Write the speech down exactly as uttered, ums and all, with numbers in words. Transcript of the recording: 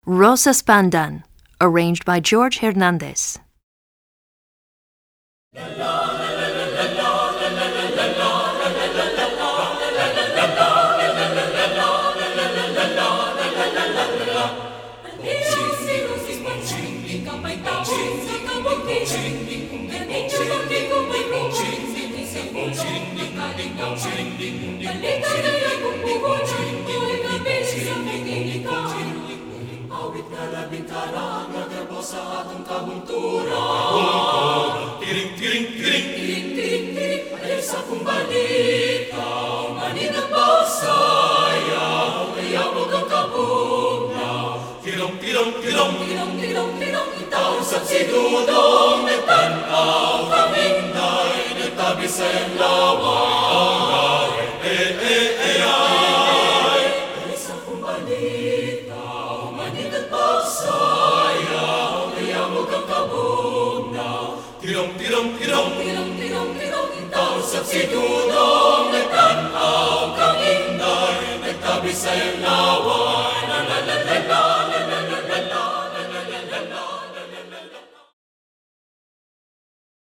Rosas Pandan, arranged by George Hernandez. Awit na labing karang nagdarbo sa atong kabunturan. Tiring, tiring, tiring, tiring, tiring, tiring, ay sa kong balita. Maninang basayaw, kaya mo kang kabugnaw. Tirong, tirong, tirong, tirong, tirong, tirong, itaw sa sidudong nagtanaw. Kaming day, nagtabi sa iyang laway. Eh, eh, eh, ay, ay sa kong balita. Maninang basayaw, kaya mo kang kabugnaw. Tirong, tirong, tirong, tirong, tirong, tirong, itaw sa sidudong nagtanaw. Kaming day, nagtabi sa iyang laway.